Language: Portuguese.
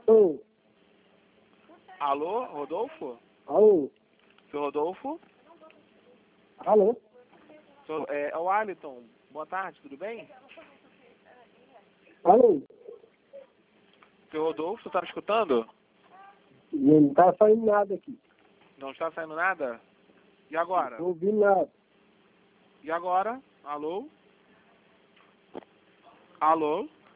Ô, Alô, Rodolfo? alô, Seu Rodolfo? alô, É o Alisson. Boa tarde, tudo bem? alô. Seu Rodolfo, tá me escutando? Não tá saindo nada aqui. Não está saindo nada? E Não agora? tô ouvindo nada. E agora? Alô? Alô?